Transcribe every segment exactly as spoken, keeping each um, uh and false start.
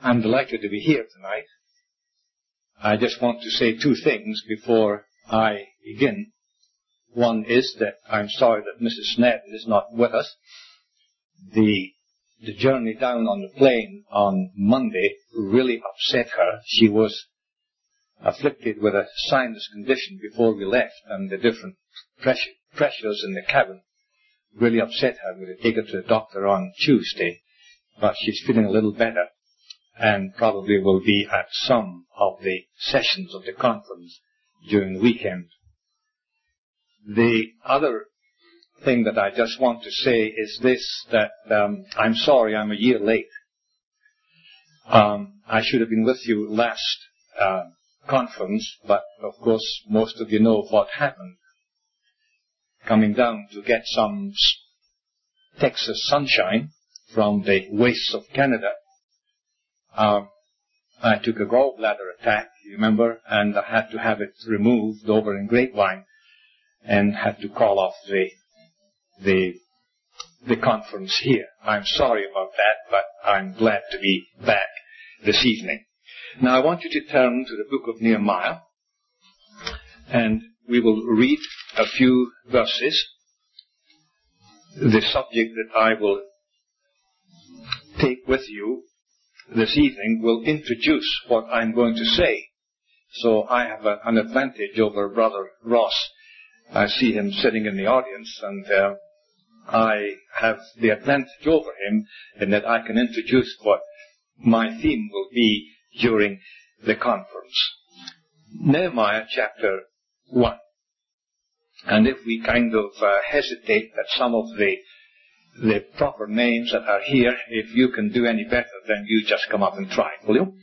I'm delighted to be here tonight. I just want to say two things before I begin. One is that I'm sorry that Missus Snedden is not with us. The, the journey down on the plane on Monday really upset her. She was afflicted with a sinus condition before we left, and the different pressure, pressures in the cabin really upset her. We had to take her to the doctor on Tuesday, but she's feeling a little better and probably will be at some of the sessions of the conference during the weekend. The other thing that I just want to say is this, that um, I'm sorry I'm a year late. Um, I should have been with you last uh, conference, but of course most of you know what happened. Coming down to get some Texas sunshine from the wastes of Canada, uh, I took a gallbladder attack, you remember, and I had to have it removed over in Grapevine, and had to call off the the the conference here. I'm sorry about that, but I'm glad to be back this evening. Now I want you to turn to the book of Nehemiah, and we will read a few verses. The subject that I will take with you this evening will introduce what I'm going to say. So I have a, an advantage over Brother Ross. I see him sitting in the audience, and uh, I have the advantage over him in that I can introduce what my theme will be during the conference. Nehemiah chapter one. And if we kind of uh, hesitate at some of the the proper names that are here, if you can do any better, then you just come up and try, will you?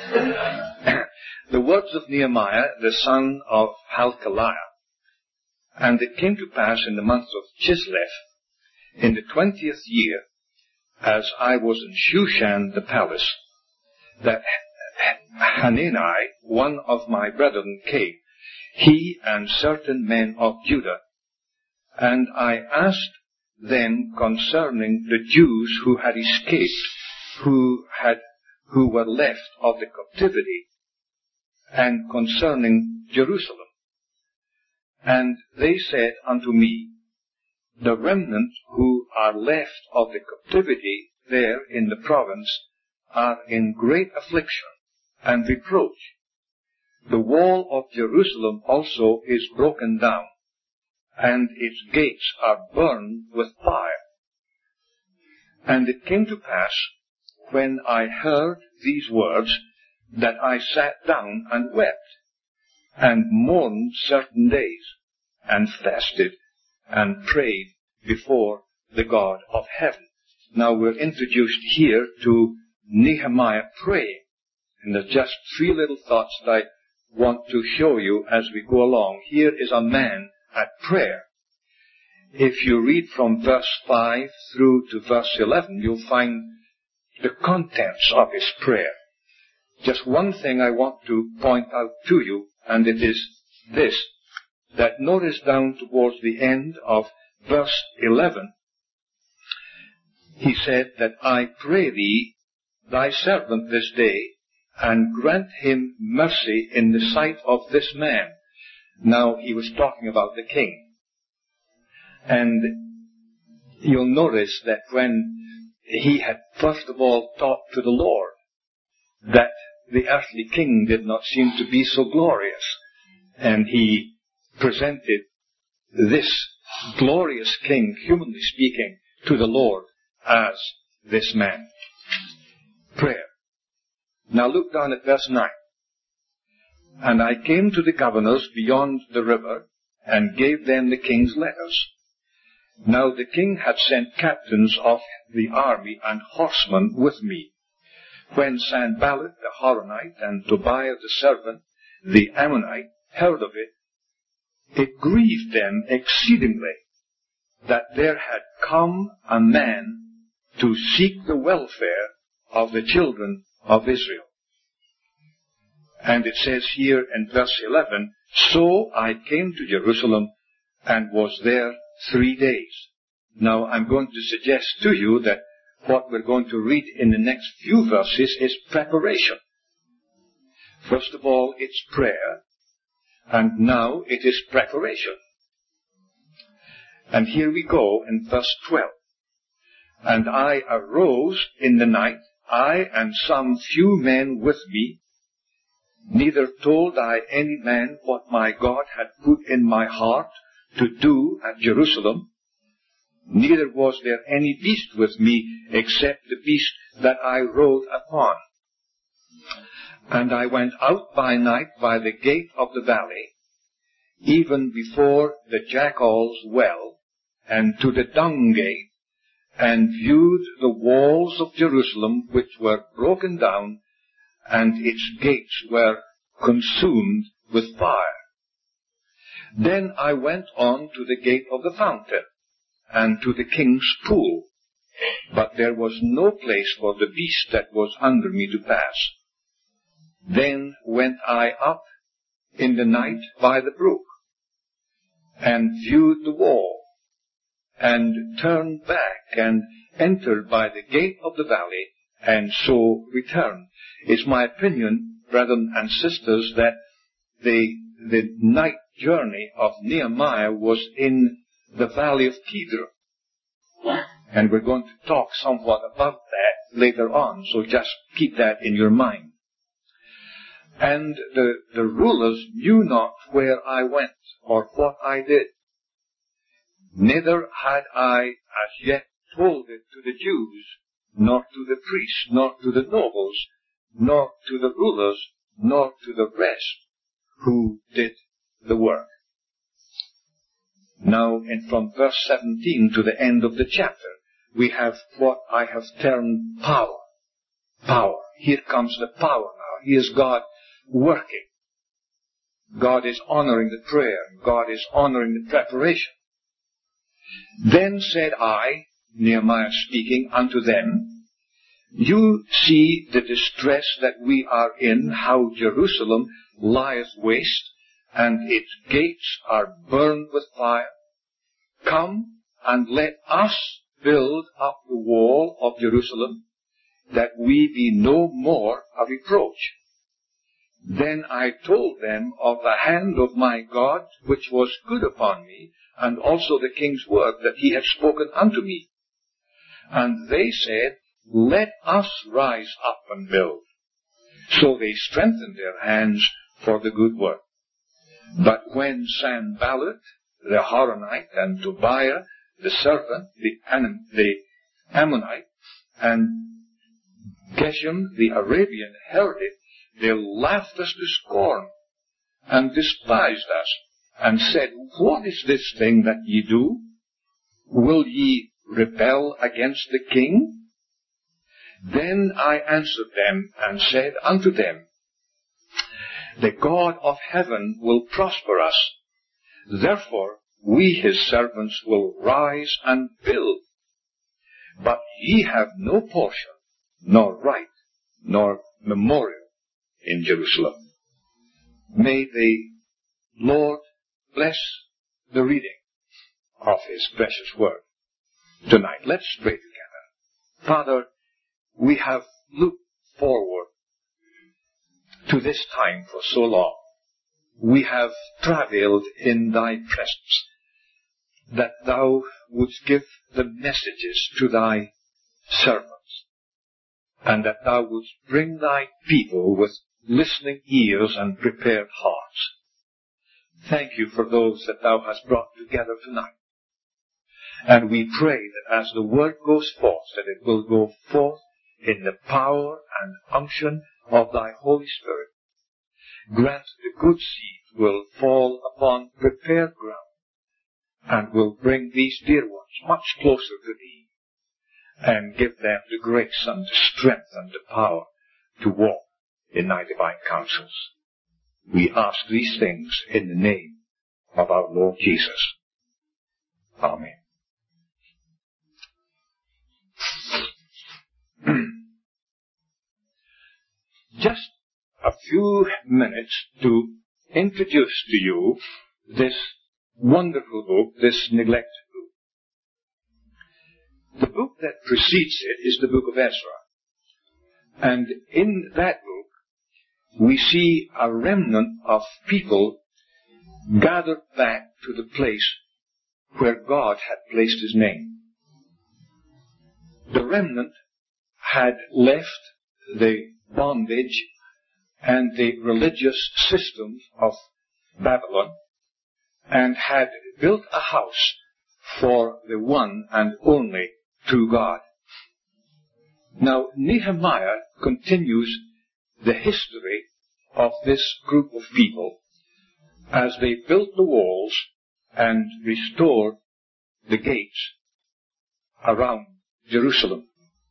The words of Nehemiah, the son of Halkaliah. And it came to pass in the month of Chislev, in the twentieth year, as I was in Shushan the palace, that Hanani, one of my brethren, came, he and certain men of Judah, and I asked them concerning the Jews who had escaped, who had, who were left of the captivity, and concerning Jerusalem. And they said unto me, the remnant who are left of the captivity there in the province are in great affliction and reproach. The wall of Jerusalem also is broken down, and its gates are burned with fire. And it came to pass, when I heard these words, that I sat down and wept, and mourned certain days, and fasted, and prayed before the God of heaven. Now we're introduced here to Nehemiah praying, and there's just three little thoughts that I want to show you as we go along. Here is a man at prayer. If you read from verse five through to verse eleven, you'll find the contents of his prayer. Just one thing I want to point out to you, and it is this, that notice down towards the end of verse eleven, he said that I pray thee, thy servant this day, and grant him mercy in the sight of this man. Now, he was talking about the king. And you'll notice that when he had first of all talked to the Lord, that the earthly king did not seem to be so glorious. And he presented this glorious king, humanly speaking, to the Lord as this man. Prayer. Now look down at verse nine. And I came to the governors beyond the river, and gave them the king's letters. Now the king had sent captains of the army and horsemen with me. When Sanballat the Horonite and Tobiah the servant, the Ammonite, heard of it, it grieved them exceedingly that there had come a man to seek the welfare of the children of Israel. And it says here in verse eleven, so I came to Jerusalem and was there three days. Now I'm going to suggest to you that what we're going to read in the next few verses is preparation. First of all, it's prayer, and now it is preparation. And here we go in verse twelve. And I arose in the night, I and some few men with me. Neither told I any man what my God had put in my heart to do at Jerusalem. Neither was there any beast with me, except the beast that I rode upon. And I went out by night by the gate of the valley, even before the jackal's well, and to the dung gate, and viewed the walls of Jerusalem, which were broken down, and its gates were consumed with fire. Then I went on to the gate of the fountain, and to the king's pool, but there was no place for the beast that was under me to pass. Then went I up in the night by the brook, and viewed the wall, and turned back, and entered by the gate of the valley, and so returned. It's my opinion, brethren and sisters, that the, the night journey of Nehemiah was in the valley of Kidron. And we're going to talk somewhat about that later on, so just keep that in your mind. And the, the rulers knew not where I went, or what I did. Neither had I as yet told it to the Jews, nor to the priests, nor to the nobles, nor to the rulers, nor to the rest who did the work. Now, in from verse seventeen to the end of the chapter, we have what I have termed power. Power. Here comes the power now. Here's God working. God is honoring the prayer. God is honoring the preparation. Then said I, Nehemiah speaking, unto them, You see the distress that we are in, how Jerusalem lieth waste, and its gates are burned with fire. Come, and let us build up the wall of Jerusalem, that we be no more a reproach. Then I told them of the hand of my God, which was good upon me, and also the king's word that he had spoken unto me. And they said, Let us rise up and build. So they strengthened their hands for the good work. But when Sanballat, the Horonite, and Tobiah, the servant, the, Am- the Ammonite, and Geshem, the Arabian, heard it, they laughed us to scorn, and despised us, and said, What is this thing that ye do? Will ye rebel against the king? Then I answered them, and said unto them, The God of heaven will prosper us. Therefore we his servants will rise and build. But ye have no portion, nor right, nor memorial in Jerusalem. May the Lord bless the reading of his precious word tonight. Let's pray together. Father, we have looked forward to this time for so long. We have travailed in thy presence, that thou wouldst give the messages to thy servants, and that thou wouldst bring thy people with listening ears and prepared hearts. Thank you for those that thou hast brought together tonight. And we pray that as the word goes forth, that it will go forth in the power and unction of thy Holy Spirit. Grant the good seed will fall upon prepared ground, and will bring these dear ones much closer to thee, and give them the grace and the strength and the power to walk in thy divine counsels. We ask these things in the name of our Lord Jesus. Amen. Just a few minutes to introduce to you this wonderful book, this neglected The book that precedes it is the book of Ezra. And in that book, we see a remnant of people gathered back to the place where God had placed his name. The remnant had left the bondage and the religious systems of Babylon and had built a house for the one and only true God. Now, Nehemiah continues the history of this group of people as they built the walls and restored the gates around Jerusalem.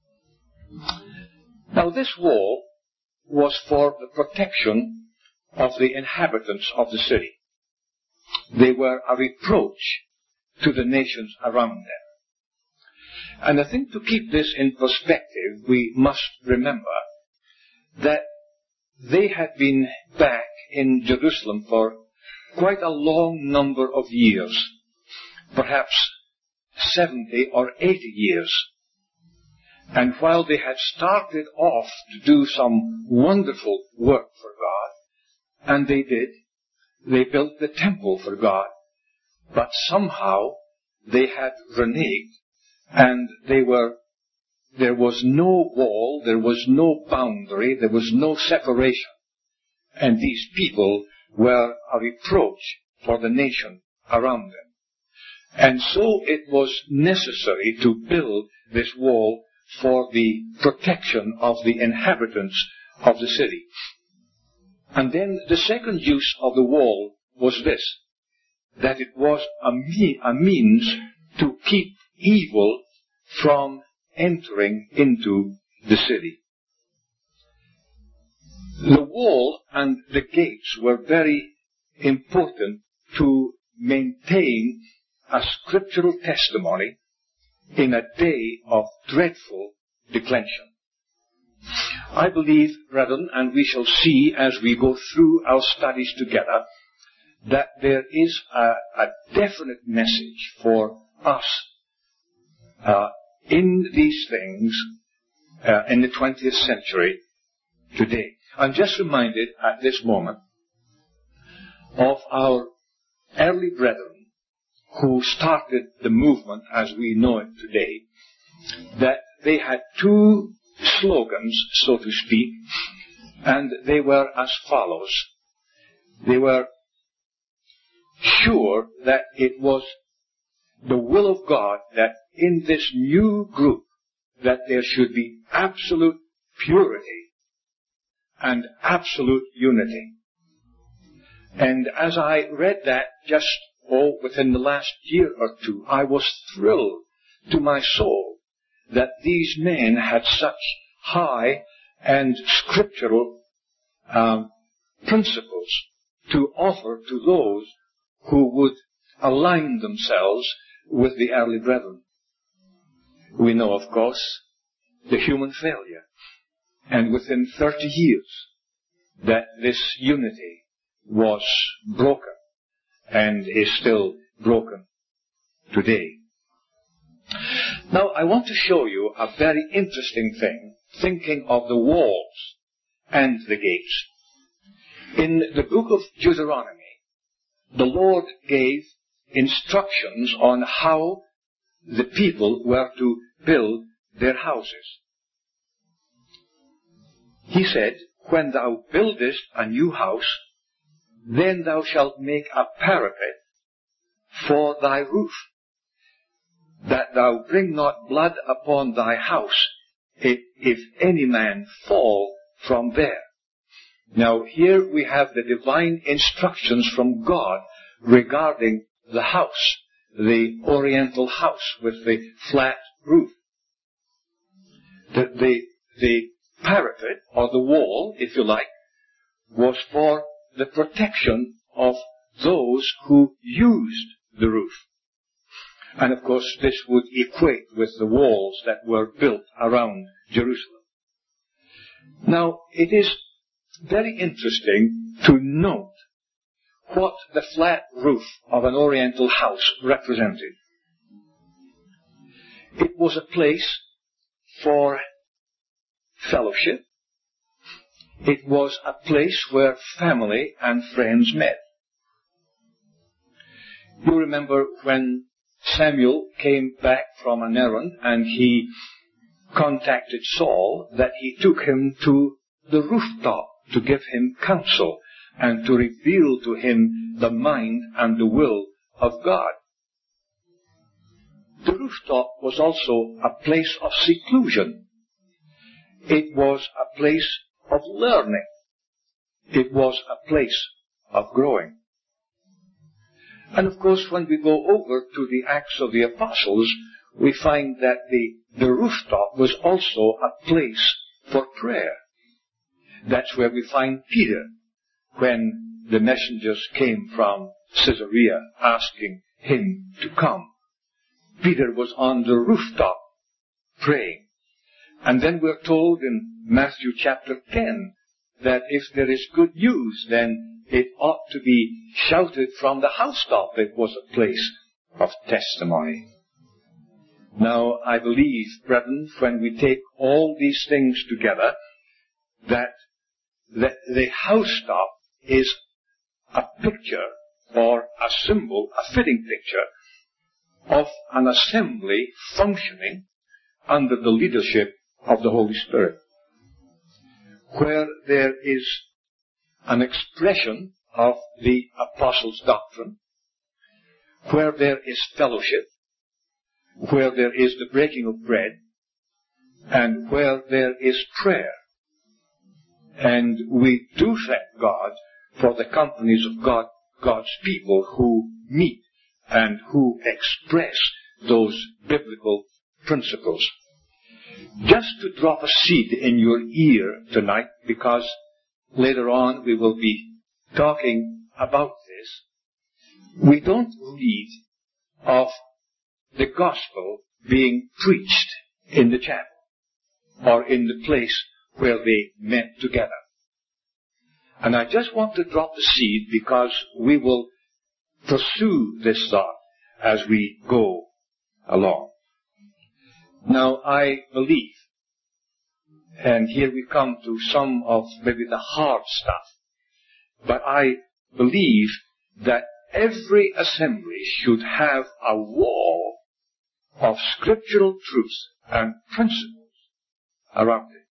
Now, this wall was for the protection of the inhabitants of the city. They were a reproach to the nations around them. And I think to keep this in perspective, we must remember that they had been back in Jerusalem for quite a long number of years, perhaps seventy or eighty years. And while they had started off to do some wonderful work for God, and they did, they built the temple for God, but somehow they had reneged, and they were, there was no wall, there was no boundary, there was no separation. And these people were a reproach for the nation around them. And so it was necessary to build this wall for the protection of the inhabitants of the city. And then the second use of the wall was this, that it was a, me- a means to keep evil from entering into the city. The wall and the gates were very important to maintain a scriptural testimony in a day of dreadful declension. I believe, brethren, and we shall see as we go through our studies together, that there is a, a definite message for us uh, in these things uh, in the twentieth century today. I'm just reminded at this moment of our early brethren who started the movement as we know it today, that they had two slogans, so to speak, and they were as follows. They were sure that it was the will of God that in this new group that there should be absolute purity and absolute unity. And as I read that just oh, within the last year or two, I was thrilled to my soul that these men had such high and scriptural um, principles to offer to those who would align themselves with the early brethren. We know, of course, the human failure. And within thirty years, that this unity was broken and is still broken today. Now, I want to show you a very interesting thing, thinking of the walls and the gates. In the book of Deuteronomy, the Lord gave instructions on how the people were to build their houses. He said, "When thou buildest a new house, then thou shalt make a parapet for thy roof, that thou bring not blood upon thy house, if, if any man fall from there." Now here we have the divine instructions from God regarding the house, the oriental house with the flat roof. The, the, the parapet, or the wall, if you like, was for the protection of those who used the roof. And of course this would equate with the walls that were built around Jerusalem. Now it is very interesting to note what the flat roof of an oriental house represented. It was a place for fellowship. It was a place where family and friends met. You remember when Samuel came back from an errand and he contacted Saul, that he took him to the rooftop to give him counsel and to reveal to him the mind and the will of God. The rooftop was also a place of seclusion. It was a place of learning. It was a place of growing. And of course, when we go over to the Acts of the Apostles, we find that the, the rooftop was also a place for prayer. That's where we find Peter when the messengers came from Caesarea asking him to come. Peter was on the rooftop praying. And then we're told in Matthew chapter ten that if there is good news, then it ought to be shouted from the housetop. It was a place of testimony. Now, I believe, brethren, when we take all these things together, that the, the housetop is a picture or a symbol, a fitting picture of an assembly functioning under the leadership of the Holy Spirit, where there is an expression of the apostles' doctrine, where there is fellowship, where there is the breaking of bread, and where there is prayer. And we do thank God for the companies of God, God's people who meet and who express those biblical principles. Just to drop a seed in your ear tonight, because later on we will be talking about this. We don't read of the gospel being preached in the chapel or in the place where they met together. And I just want to drop the seed because we will pursue this thought as we go along. Now, I believe, and here we come to some of maybe the hard stuff, but I believe that every assembly should have a wall of scriptural truth and principles around it.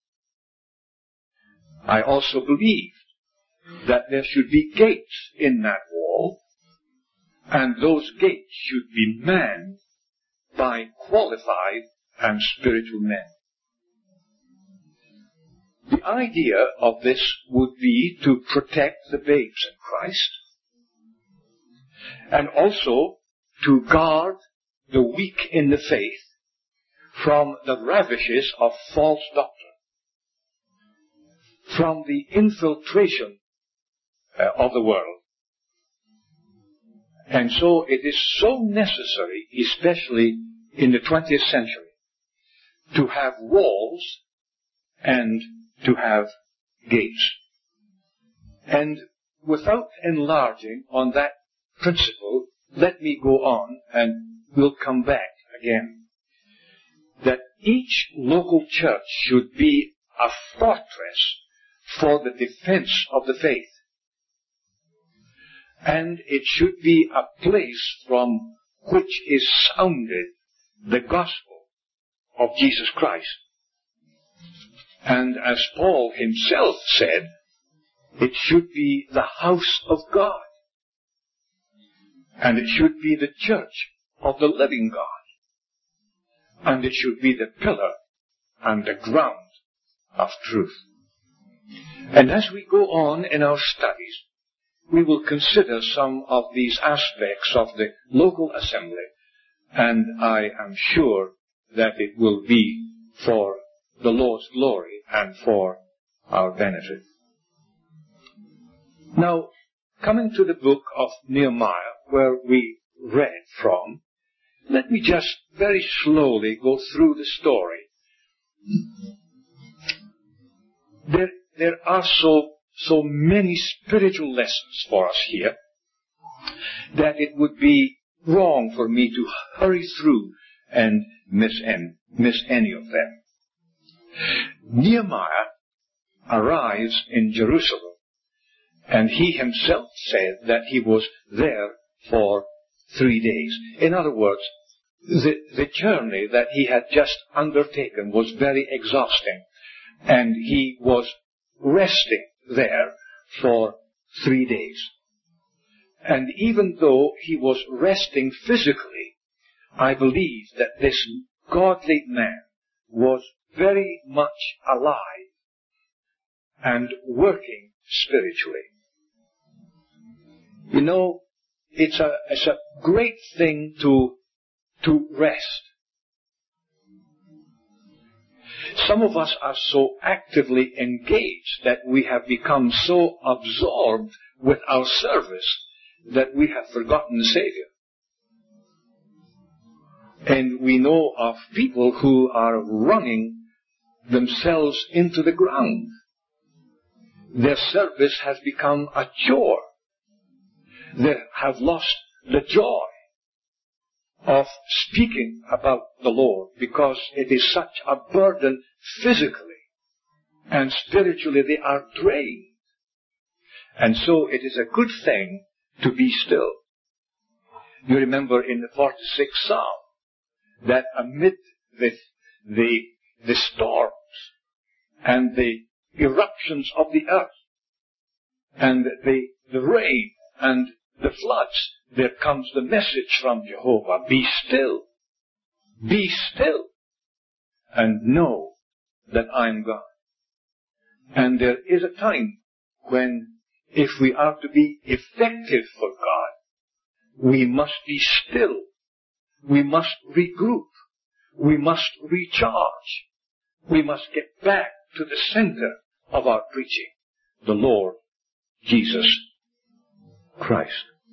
I also believe that there should be gates in that wall, and those gates should be manned by qualified and spiritual men. The idea of this would be to protect the babes in Christ, and also to guard the weak in the faith from the ravages of false doctrine, from the infiltration uh, of the world. And so it is so necessary, especially in the twentieth century, to have walls and to have gates. And without enlarging on that principle, let me go on and we'll come back again. That each local church should be a fortress for the defense of the faith. And it should be a place from which is sounded the gospel of Jesus Christ. And as Paul himself said, it should be the house of God. And it should be the church of the living God. And it should be the pillar and the ground of truth. And as we go on in our studies, we will consider some of these aspects of the local assembly, and I am sure that it will be for the Lord's glory and for our benefit. Now, coming to the book of Nehemiah, where we read from, let me just very slowly go through the story. There, there are so, so many spiritual lessons for us here that it would be wrong for me to hurry through and miss any, miss any of them. Nehemiah arrives in Jerusalem, and he himself said that he was there for three days. In other words, the, the journey that he had just undertaken was very exhausting, and he was resting there for three days. And even though he was resting physically, I believe that this godly man was very much alive and working spiritually. You know, it's a, it's a great thing to, to rest. Some of us are so actively engaged that we have become so absorbed with our service that we have forgotten the Savior. And we know of people who are running themselves into the ground. Their service has become a chore. They have lost the joy of speaking about the Lord because it is such a burden physically, and spiritually they are drained. And so it is a good thing to be still. You remember in the forty-sixth Psalm that amid the, the, the storms and the eruptions of the earth and the, the rain and the floods, there comes the message from Jehovah, be still, be still, and know that I am God. And there is a time when, if we are to be effective for God, we must be still. We must regroup. We must recharge. We must get back to the center of our preaching, the Lord Jesus Christ.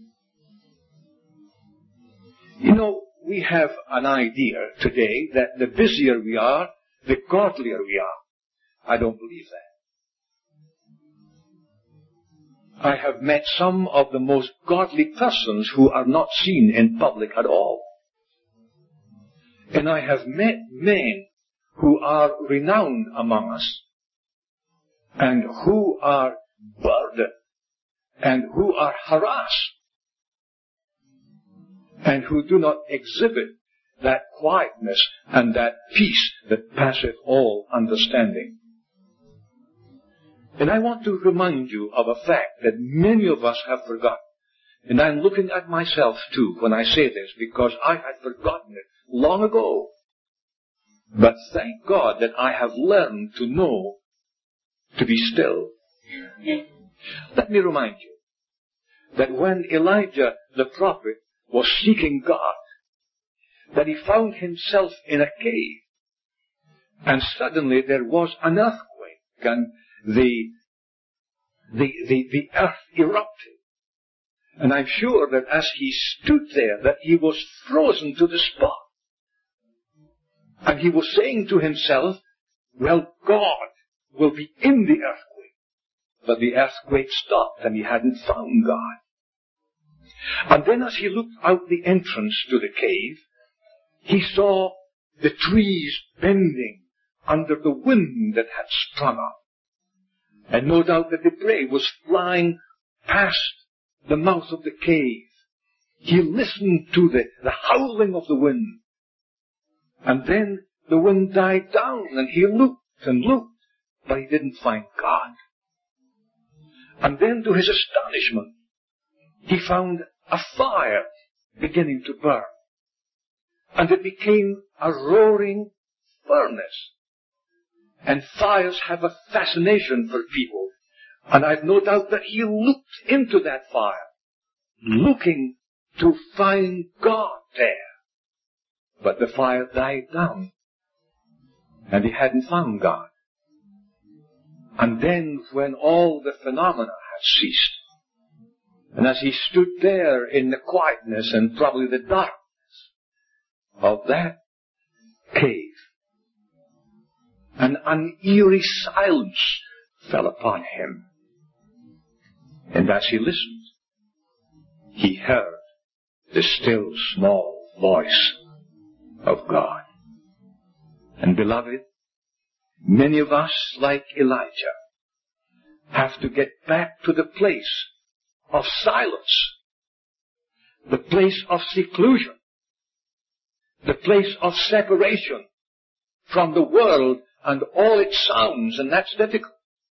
You know, we have an idea today that the busier we are, the godlier we are. I don't believe that. I have met some of the most godly persons who are not seen in public at all. And I have met men who are renowned among us, and who are burdened, and who are harassed, and who do not exhibit that quietness and that peace that passeth all understanding. And I want to remind you of a fact that many of us have forgotten. And I'm looking at myself too when I say this, because I had forgotten it long ago. But thank God that I have learned to know to be still. Let me remind you that when Elijah the prophet was seeking God, that he found himself in a cave, and suddenly there was an earthquake, and the, the, the, the earth erupted. And I'm sure that as he stood there, that he was frozen to the spot. And he was saying to himself, well, God will be in the earthquake. But the earthquake stopped, and he hadn't found God. And then as he looked out the entrance to the cave, he saw the trees bending under the wind that had sprung up. And no doubt the debris was flying past the mouth of the cave. He listened to the, the howling of the wind. And then the wind died down, and he looked and looked, but he didn't find God. And then to his astonishment, he found a fire beginning to burn. And it became a roaring furnace. And fires have a fascination for people. And I've no doubt that he looked into that fire, looking to find God there. But the fire died down, and he hadn't found God. And then when all the phenomena had ceased, and as he stood there in the quietness and probably the darkness of that cave, an uneary silence fell upon him. And as he listened, he heard the still small voice of God. And beloved, many of us, like Elijah, have to get back to the place of silence, the place of seclusion, the place of separation from the world and all its sounds, and that's difficult.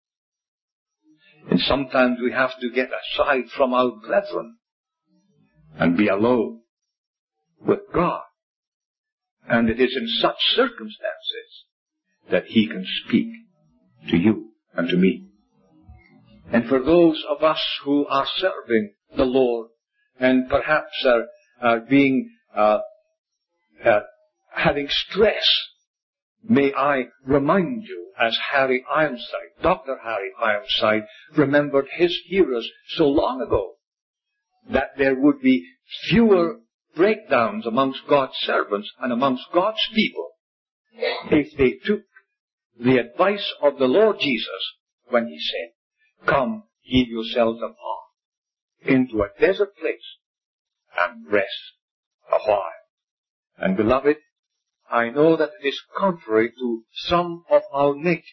And sometimes we have to get aside from our brethren and be alone with God. And it is in such circumstances that He can speak to you and to me. And for those of us who are serving the Lord and perhaps are, are being, uh, uh, having stress, may I remind you, as Harry Ironside, Doctor Harry Ironside, remembered his hearers so long ago, that there would be fewer breakdowns amongst God's servants and amongst God's people if they took the advice of the Lord Jesus when He said, "Come, give yourselves apart into a desert place and rest a while." And beloved, I know that it is contrary to some of our natures.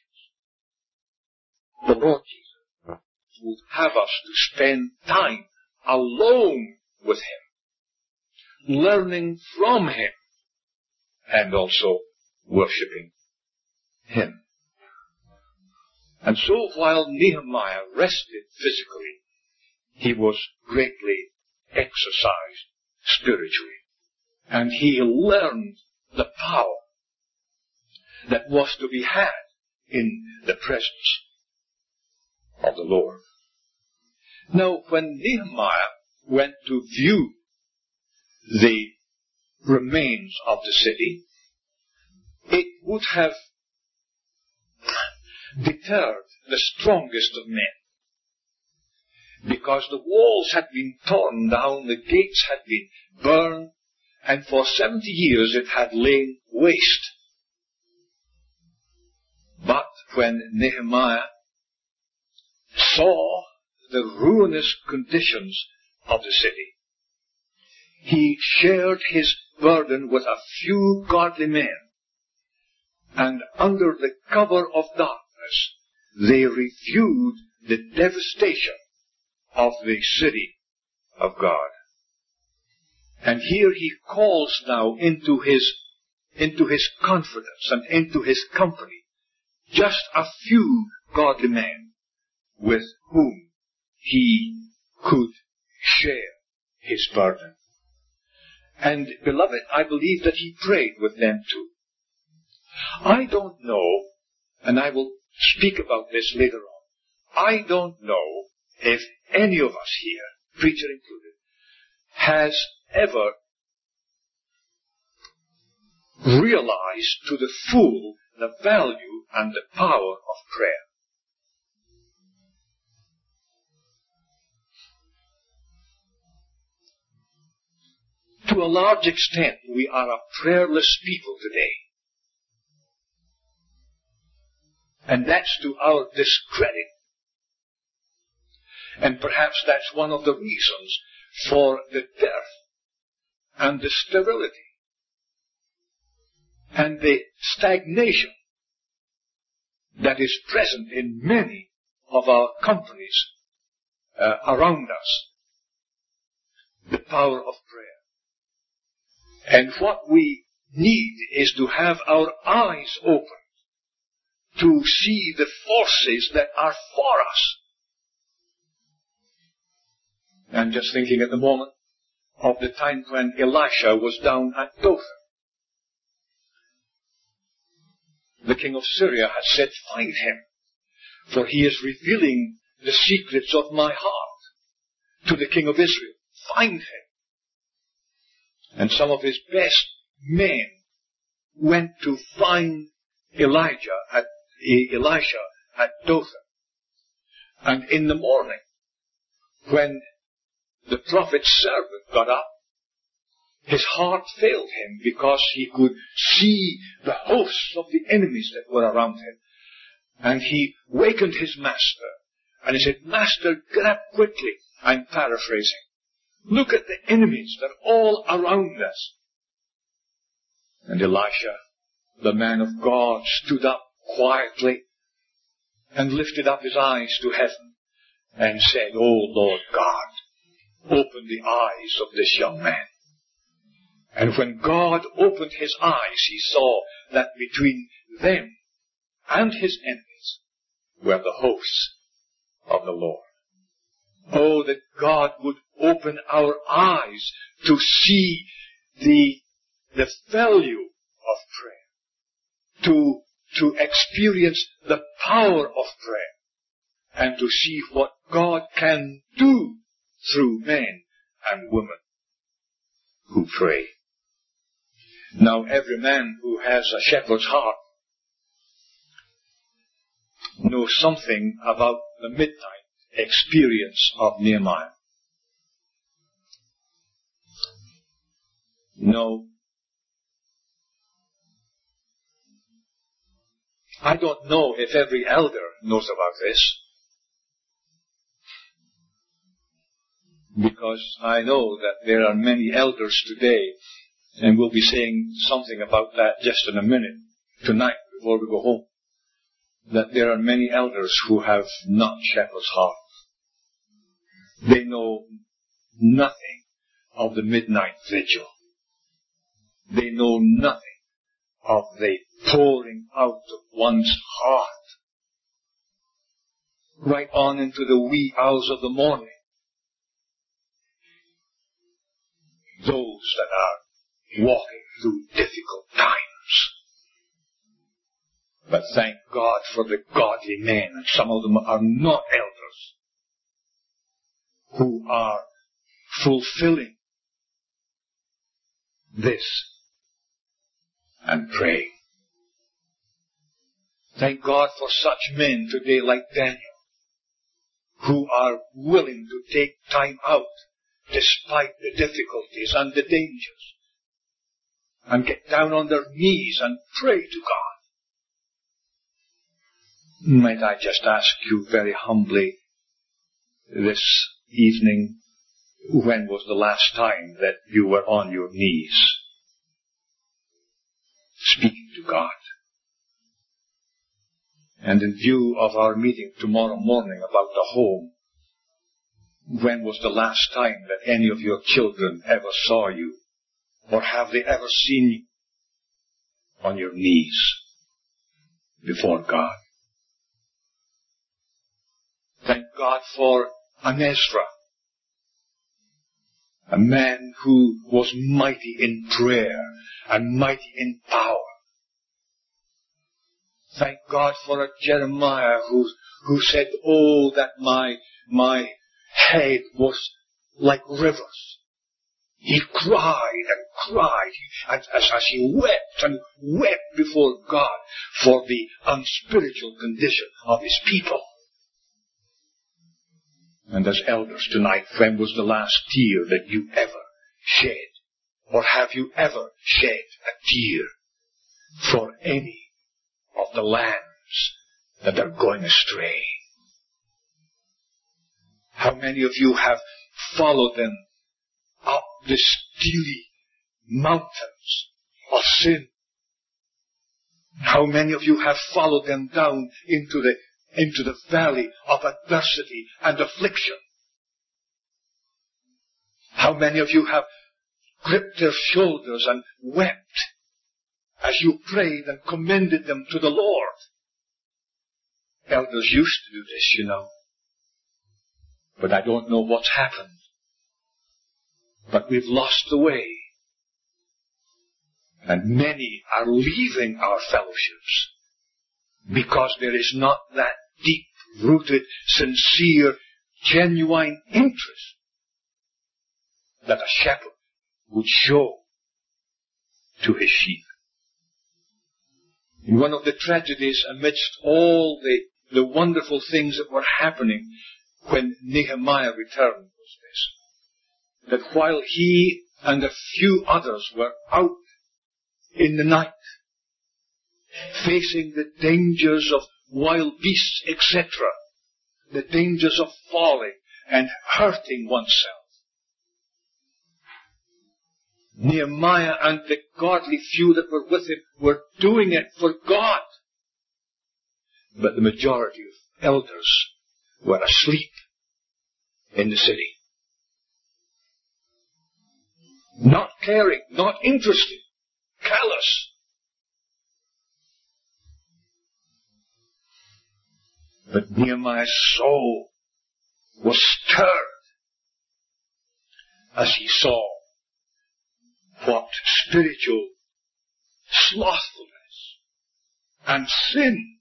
The Lord Jesus would have us to spend time alone with Him, learning from Him, and also worshipping Him. And so while Nehemiah rested physically, he was greatly exercised spiritually. And he learned the power that was to be had in the presence of the Lord. Now, when Nehemiah went to view the remains of the city, it would have deterred the strongest of men, because the walls had been torn down, the gates had been burned, and for seventy years it had lain waste. But when Nehemiah saw the ruinous conditions of the city, he shared his burden with a few godly men, and under the cover of darkness they reviewed the devastation of the city of God. And here he calls now into his, into his confidence and into his company just a few godly men with whom he could share his burden. And beloved, I believe that he prayed with them too. I don't know, and I will speak about this later on, I don't know if any of us here, preacher included, has ever realized to the full the value and the power of prayer. To a large extent, we are a prayerless people today. And that's to our discredit. And perhaps that's one of the reasons for the dearth and the sterility and the stagnation that is present in many of our companies uh, around us. The power of prayer. And what we need is to have our eyes open to see the forces that are for us. I'm just thinking at the moment of the time when Elisha was down at Dothan. The king of Syria had said, "Find him, for he is revealing the secrets of my heart to the king of Israel. Find him." And some of his best men went to find Elijah at Elisha at Dothan. And in the morning, when the prophet's servant got up, his heart failed him because he could see the hosts of the enemies that were around him. And he wakened his master. And he said, "Master, get up quickly." I'm paraphrasing. "Look at the enemies. They're all around us." And Elisha the man of God stood up quietly and lifted up his eyes to heaven and said, "O Lord God, open the eyes of this young man." And when God opened his eyes, he saw that between them and his enemies were the hosts of the Lord. Oh, that God would open our eyes to see the, the value of prayer, to, to experience the power of prayer, and to see what God can do through men and women who pray. Now, every man who has a shepherd's heart knows something about the midnight experience of Nehemiah. No. I don't know if every elder knows about this, because I know that there are many elders today, and we'll be saying something about that just in a minute, tonight, before we go home, that there are many elders who have not shepherd's heart. They know nothing of the midnight vigil. They know nothing of the pouring out of one's heart right on into the wee hours of the morning. Those that are walking through difficult times. But thank God for the godly men, and some of them are not elders, who are fulfilling this and praying. Thank God for such men today like Daniel, who are willing to take time out despite the difficulties and the dangers, and get down on their knees and pray to God. Might I just ask you very humbly this evening, when was the last time that you were on your knees speaking to God? And in view of our meeting tomorrow morning about the home, when was the last time that any of your children ever saw you? Or have they ever seen you on your knees before God? Thank God for an Ezra, a man who was mighty in prayer and mighty in power. Thank God for a Jeremiah who, who said, "Oh, that my, my head was like rivers." He cried and cried and as, as he wept and wept before God for the unspiritual condition of his people. And as elders tonight, when was the last tear that you ever shed? Or have you ever shed a tear for any of the lambs that are going astray? How many of you have followed them up the steely mountains of sin? How many of you have followed them down into the into the valley of adversity and affliction? How many of you have gripped their shoulders and wept as you prayed and commended them to the Lord? Elders used to do this, you know. But I don't know what's happened. But we've lost the way. And many are leaving our fellowships because there is not that deep-rooted, sincere, genuine interest that a shepherd would show to his sheep. And one of the tragedies amidst all the, the wonderful things that were happening when Nehemiah returned was this: that while he and a few others were out in the night, facing the dangers of wild beasts, et cetera, the dangers of falling and hurting oneself, Nehemiah and the godly few that were with him were doing it for God. But the majority of elders were asleep in the city. Not caring, not interested, callous. But Nehemiah's soul was stirred as he saw what spiritual slothfulness and sin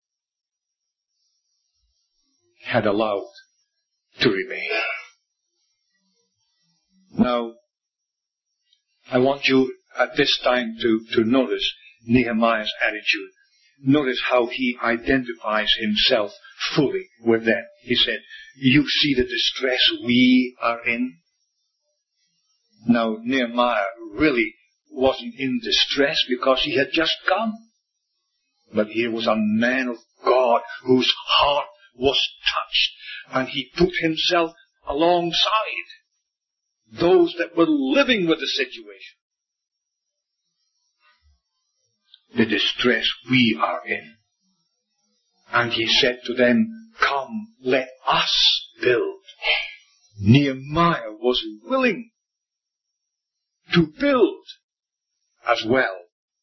had allowed to remain. Now, I want you at this time to, to notice Nehemiah's attitude. Notice how he identifies himself fully with them. He said, you see the distress we are in? Now, Nehemiah really wasn't in distress because he had just come. But here was a man of God whose heart was touched, and he put himself alongside those that were living with the situation. The distress we are in. And he said to them, come, let us build. Nehemiah was willing to build as well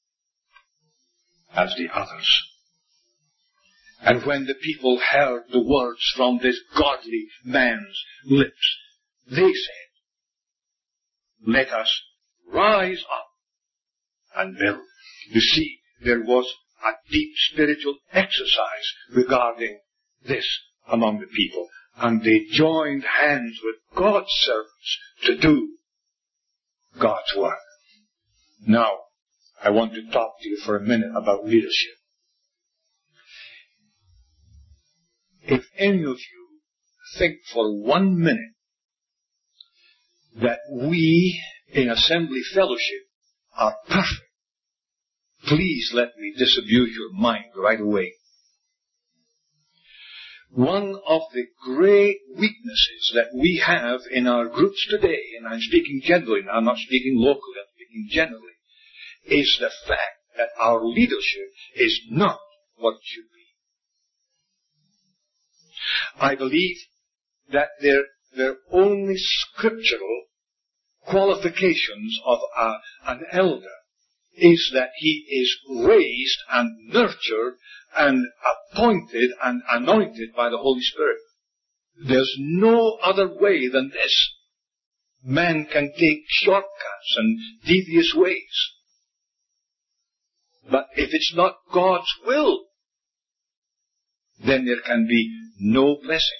as the others. And when the people heard the words from this godly man's lips, they said, let us rise up and build. You see, there was a deep spiritual exercise regarding this among the people. And they joined hands with God's servants to do God's work. Now, I want to talk to you for a minute about leadership. If any of you think for one minute that we in Assembly Fellowship are perfect, please let me disabuse your mind right away. One of the great weaknesses that we have in our groups today, and I'm speaking generally, I'm not speaking locally, I'm speaking generally, is the fact that our leadership is not what it should be. I believe that there, there are only scriptural qualifications of a, an elder is that he is raised and nurtured and appointed and anointed by the Holy Spirit. There's no other way than this. Man can take shortcuts and devious ways. But if it's not God's will, then there can be no blessing.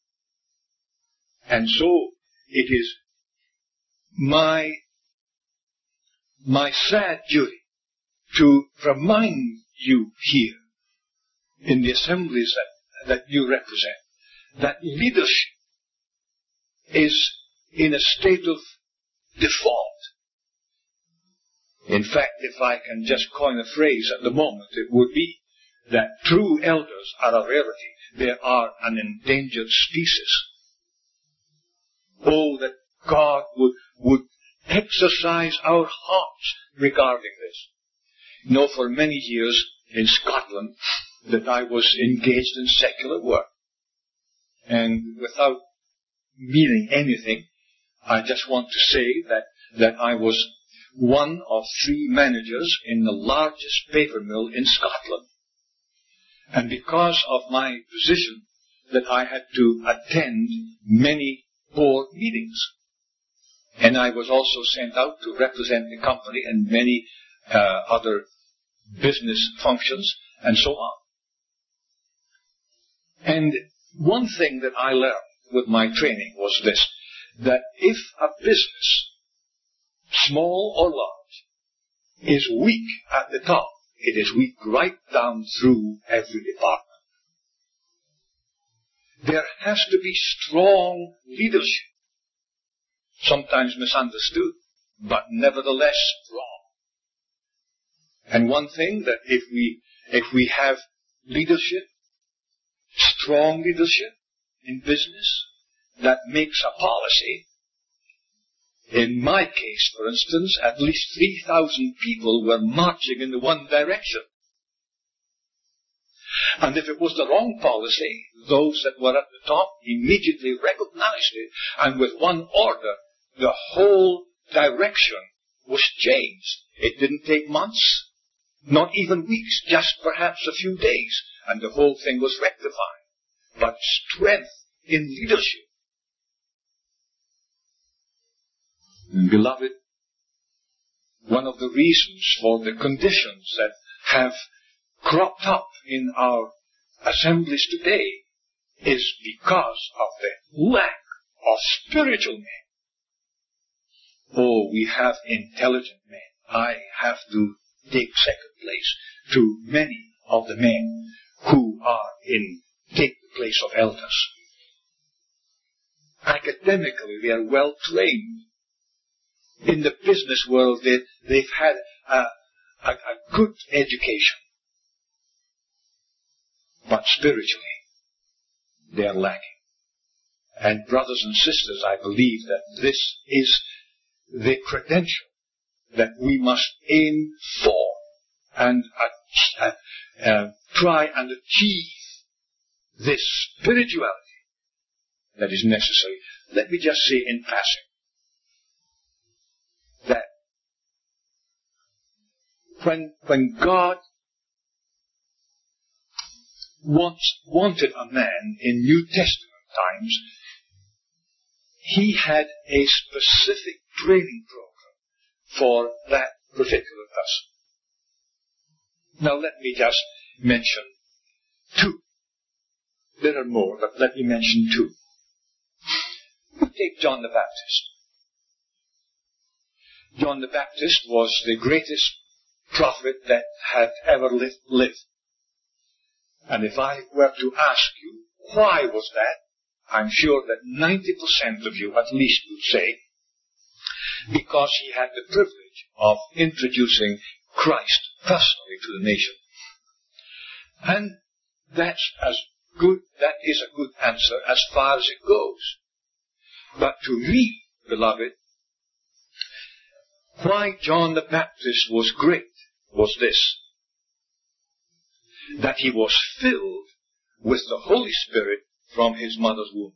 And so it is my my sad duty to remind you here in the assemblies that, that you represent that leadership is in a state of default. In fact, if I can just coin a phrase at the moment, it would be that true elders are a rarity. They are an endangered species. Oh, that God would, would exercise our hearts regarding this. You know, for many years in Scotland that I was engaged in secular work. And without meaning anything, I just want to say that, that I was one of three managers in the largest paper mill in Scotland. And because of my position, that I had to attend many board meetings. And I was also sent out to represent the company in many uh, other business functions and so on. And one thing that I learned with my training was this, that if a business, small or large, is weak at the top, it is weak right down through every department. There has to be strong leadership. Sometimes misunderstood, but nevertheless strong. And one thing that if we, if we have leadership, strong leadership in business, that makes a policy, In my case, for instance, at least three thousand people were marching in the one direction. And if it was the wrong policy, those that were at the top immediately recognized it, and with one order, the whole direction was changed. It didn't take months, not even weeks, just perhaps a few days, and the whole thing was rectified. But strength in leadership. And beloved, one of the reasons for the conditions that have cropped up in our assemblies today is because of the lack of spiritual men. Oh, we have intelligent men. I have to take second place to many of the men who are in, take the place of elders. Academically, they are well trained. In the business world, they, they've had a, a, a good education. But spiritually, they are lacking. And brothers and sisters, I believe that this is the credential that we must aim for and uh, uh, try and achieve this spirituality that is necessary. Let me just say in passing that when, when God once wanted a man in New Testament times, he had a specific training program for that particular person. Now let me just mention two. There are more, but let me mention two. Take John the Baptist. John the Baptist was the greatest prophet that had ever lived. lived. And if I were to ask you, why was that? I'm sure that ninety percent of you at least would say, because he had the privilege of introducing Christ personally to the nation. And that's as good, that is a good answer as far as it goes. But to me, beloved, why John the Baptist was great was this: that he was filled with the Holy Spirit from his mother's womb.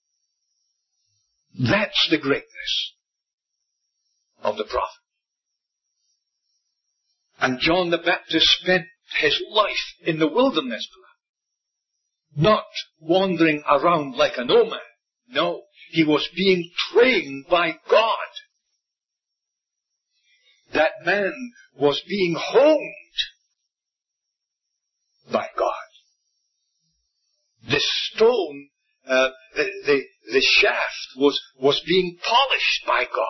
That's the greatness of the prophet. And John the Baptist spent his life in the wilderness, beloved, not wandering around like a nomad. No, he was being trained by God. That man was being honed by God. The stone, uh, the, the, the shaft was, was being polished by God.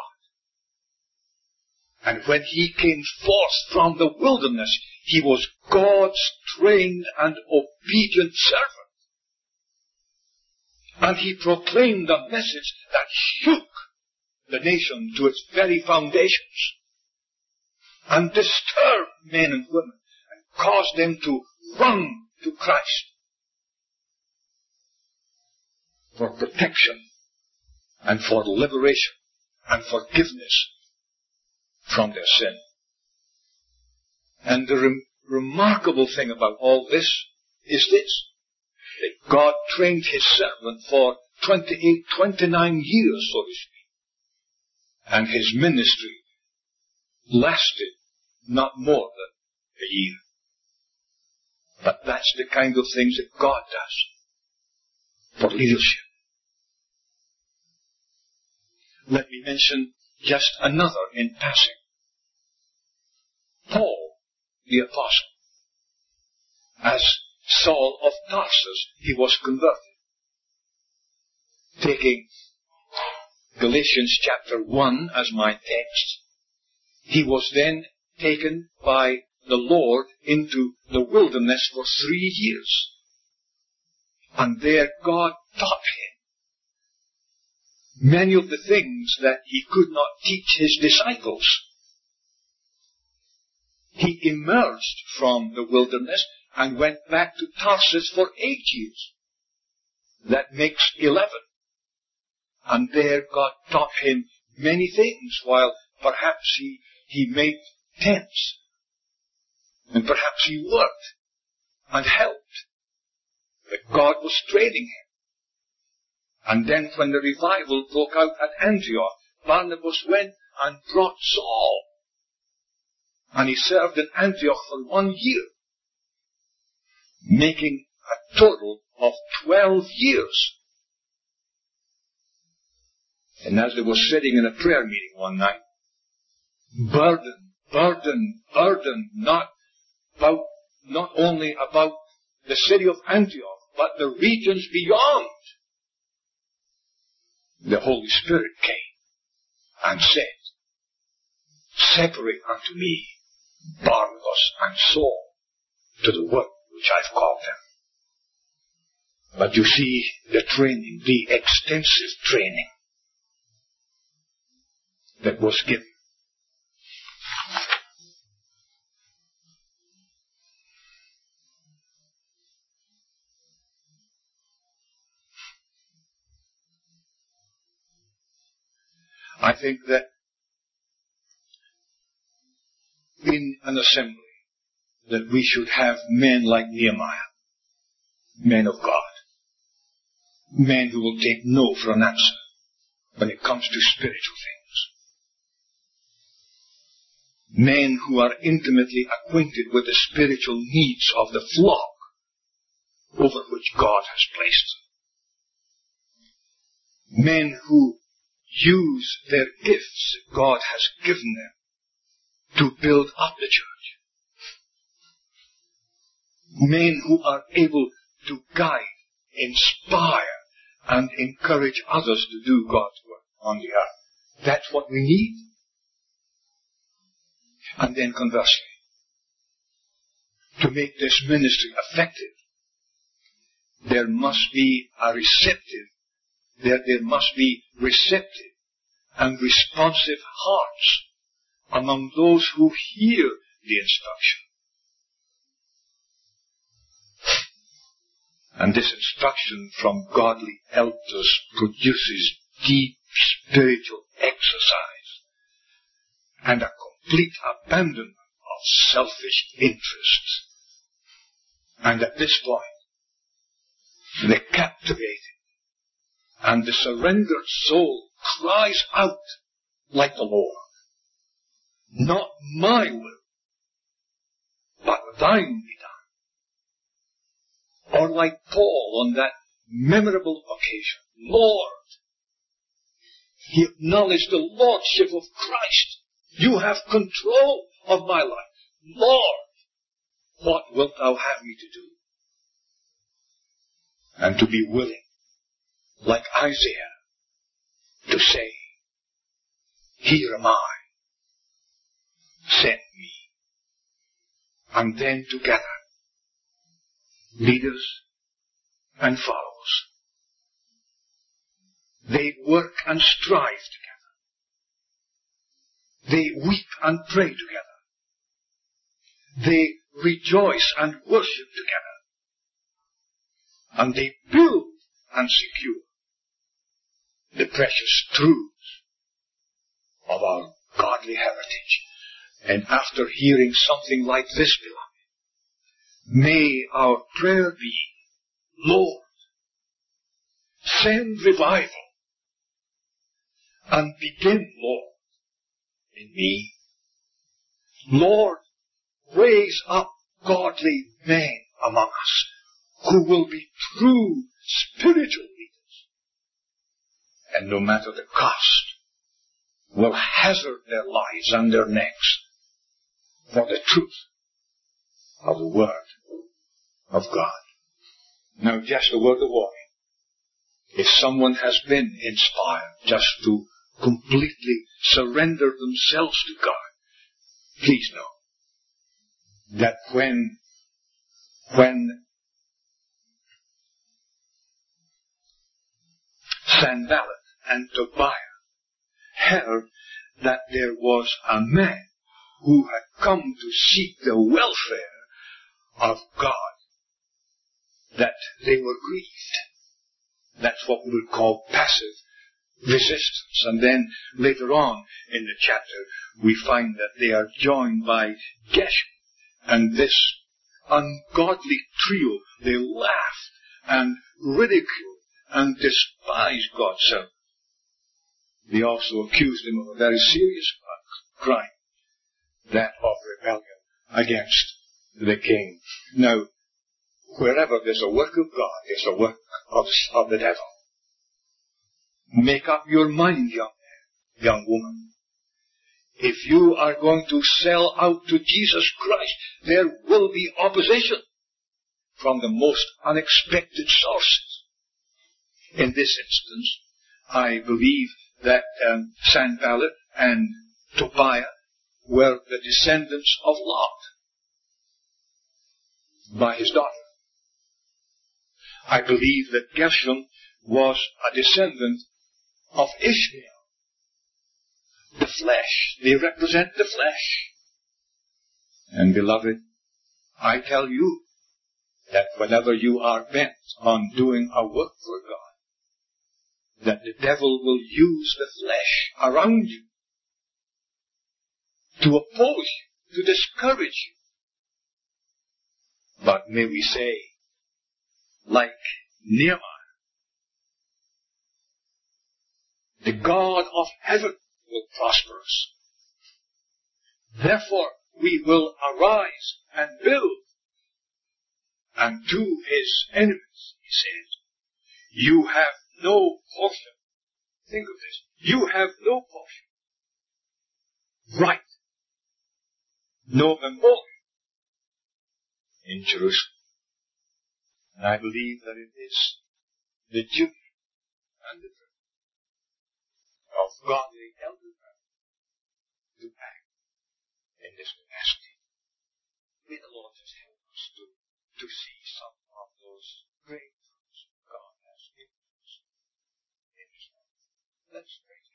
And when he came forth from the wilderness, he was God's trained and obedient servant. And he proclaimed a message that shook the nation to its very foundations and disturbed men and women and caused them to run to Christ for protection and for liberation and forgiveness from their sin. And the re- remarkable thing about all this is this: that God trained his servant for twenty-eight, twenty-nine years, so to speak. And his ministry lasted not more than a year. But that's the kind of things that God does for leadership. Let me mention just another in passing. Paul, the apostle, as Saul of Tarsus, he was converted. Taking Galatians chapter one as my text, he was then taken by the Lord into the wilderness for three years. And there God taught him many of the things that he could not teach his disciples. He emerged from the wilderness and went back to Tarsus for eight years. That makes eleven. And there God taught him many things, while perhaps he, he made tents, and perhaps he worked and helped. But God was training him. And then when the revival broke out at Antioch, Barnabas went and brought Saul. And he served in Antioch for one year, making a total of twelve years. And as they were sitting in a prayer meeting one night, burden, burden, burden, not about, not only about the city of Antioch, but the regions beyond, the Holy Spirit came and said, separate unto me Barnabas and Saul to the work which I've called them. But you see the training, the extensive training that was given. I think that in an assembly that we should have men like Nehemiah, men of God, men who will take no for an answer when it comes to spiritual things. Men who are intimately acquainted with the spiritual needs of the flock over which God has placed them. Men who use their gifts that God has given them to build up the church. Men who are able to guide, inspire, and encourage others to do God's work on the earth. That's what we need. And then conversely, to make this ministry effective, there must be a receptive, there, there must be receptive and responsive hearts among those who hear the instruction. And this instruction from godly elders produces deep spiritual exercise and a complete abandonment of selfish interests. And at this point, the captivated and the surrendered soul cries out like the Lord, not my will, but thine be done. Or like Paul on that memorable occasion, Lord, he acknowledged the lordship of Christ. You have control of my life. Lord, what wilt thou have me to do? And to be willing, like Isaiah, to say, here am I, send me. And then together, leaders and followers, they work and strive together. They weep and pray together. They rejoice and worship together. And they build and secure the precious truths of our godly heritage. And after hearing something like this, beloved, may our prayer be, Lord, send revival and begin, Lord, in me. Lord, raise up godly men among us who will be true spiritual leaders, and no matter the cost, will hazard their lives and their necks for the truth of the Word of God. Now, just a word of warning. If someone has been inspired just to completely surrender themselves to God, please know that when, when Sanballat and Tobiah heard that there was a man who had come to seek the welfare of God, that they were grieved. That's what we would call passive resistance. And then later on in the chapter, we find that they are joined by Geshem. And this ungodly trio, they laughed and ridiculed and despised God's servant. They also accused him of a very serious crime, that of rebellion against the king. Now, wherever there's a work of God, there's a work of, of the devil. Make up your mind, young man, young woman. If you are going to sell out to Jesus Christ, there will be opposition from the most unexpected sources. In this instance, I believe that um, Sanballat and Tobiah were the descendants of Lot by his daughter. I believe that Gershom was a descendant of Ishmael. The flesh. They represent the flesh. And beloved, I tell you that whenever you are bent on doing a work for God, that the devil will use the flesh around you to oppose you, to discourage you. But may we say, like Nehemiah, the God of heaven will prosper us. Therefore, we will arise and build. And to his enemies, he said, you have no portion. Think of this. You have no portion. Right. No memorial in Jerusalem. And I believe that it is the duty and the privilege of godly elders to act in this capacity. May the Lord just help us to, to see some of those great fruits God has given us in His life. Let's pray.